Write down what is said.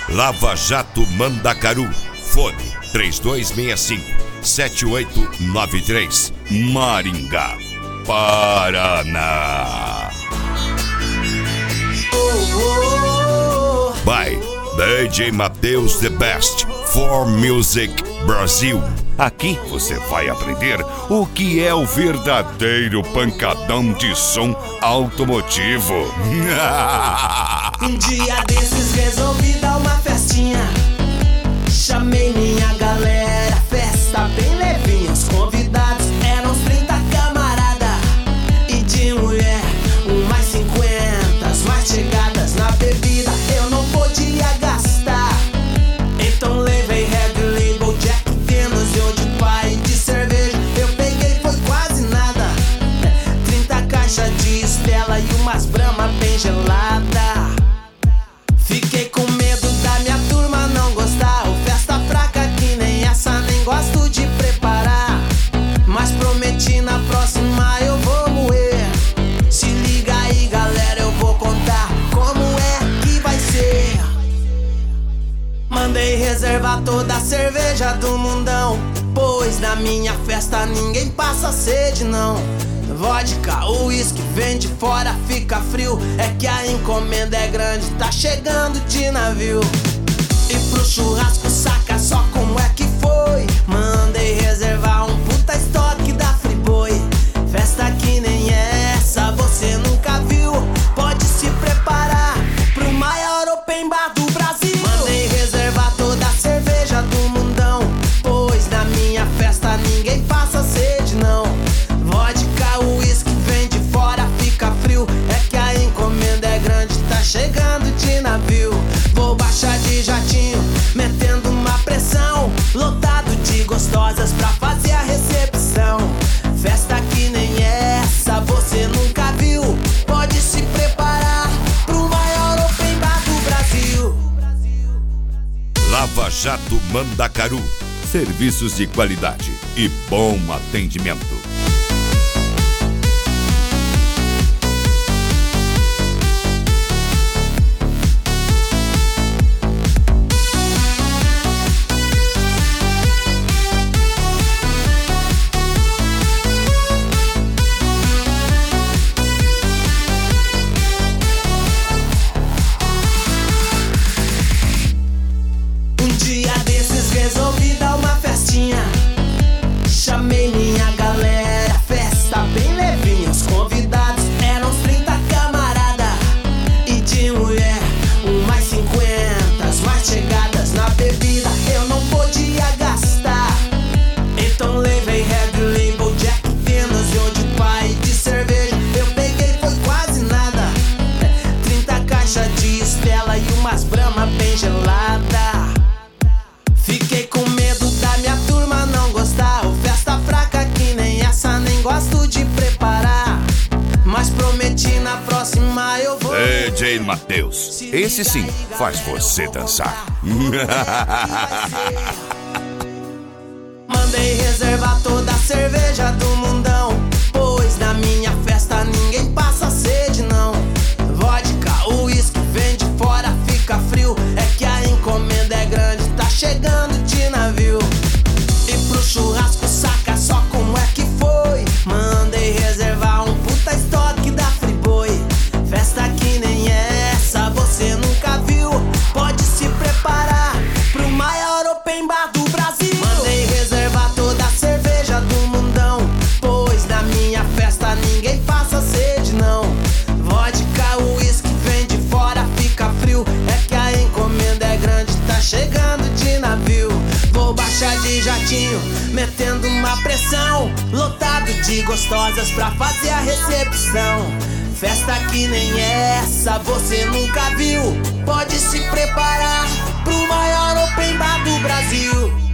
Lava Jato Mandacaru. Fone 3265-7893. Maringá, Paraná. By DJ Mateus The Best for Music Brasil. Aqui você vai aprender o que é o verdadeiro pancadão de som automotivo. Um dia desses resolvi dar uma festinha. Chamei minha galera, festa bem levinha. Os convidados eram uns 30 camarada. E de mulher, mais 50, as mais chegadas na bebida. Eu não podia gastar, então levei Red Label, Jack Daniels e Old Pai de cerveja. Eu peguei, foi quase nada. 30 caixas de Stella e umas Brahma bem gelada. Fiquei com medo da minha turma não gostar. Festa fraca que nem essa, nem gosto de preparar. Mas prometi na próxima eu vou moer. Se liga aí galera, eu vou contar como é que vai ser. Mandei reservar toda a cerveja do mundão, pois na minha festa ninguém passa sede não. Vodka, o uísque vem de fora, fica frio. É que a encomenda é grande, tá chegando de navio. E pro churrasco saca só como é que foi. Mandei reservar um puta estoque da Friboi. Festa que nem essa você nunca viu. Pode se preparar pro maior open bar do Brasil. Mandei reservar toda a cerveja do mundão, pois na minha festa ninguém passa sede não. Vodka, o uísque vem de fora, fica frio. É que a encomenda é grande, tá chegando de navio. Vou baixar de jatinho, metendo uma pressão. Lotado de gostosas pra fazer a recepção. Festa que nem essa você nunca viu. Pode se preparar pro maior open bar do Brasil. Lava Jato Mandacaru. Serviços de qualidade e bom atendimento. Um dia desses resolvi dar uma festinha. Chamei minha galera, festa bem levinha. Os convidados eram uns 30 camarada. E de mulher, mais 50, as mais chegadas na bebida. Eu não podia gastar, então levei Red Label, Jack Daniels e Old Pai de cerveja. Eu peguei, foi quase nada. 30 caixas de Stella e umas Brahma bem gelada. Fiquei com medo da minha turma não gostar. Festa fraca que nem essa, nem gosto de preparar. Mas prometi na próxima eu vou. DJ Mateus, esse sim faz você dançar. Mandei reservar toda a cerveja do mundão, pois na minha festa ninguém passa sede não. Vodka, o uísque vem de fora, fica frio. É que a encomenda é grande, tá chegando de navio. E pro churrasco saca só como é que foi. Mandei reservar um puta estoque da Friboi. Festa que nem essa você nunca viu. Pode se preparar pro maior open bar do Brasil. Mandei reservar toda a cerveja do mundão, pois na minha festa ninguém passa sede não. Vodka, o uísque vem de fora, fica frio. É que a encomenda é grande, tá chegando de navio. Vou baixar de jatinho, metendo uma pressão. Lotado de gostosas pra fazer a recepção. Festa que nem essa você nunca viu. Pode se preparar pro maior open bar do Brasil.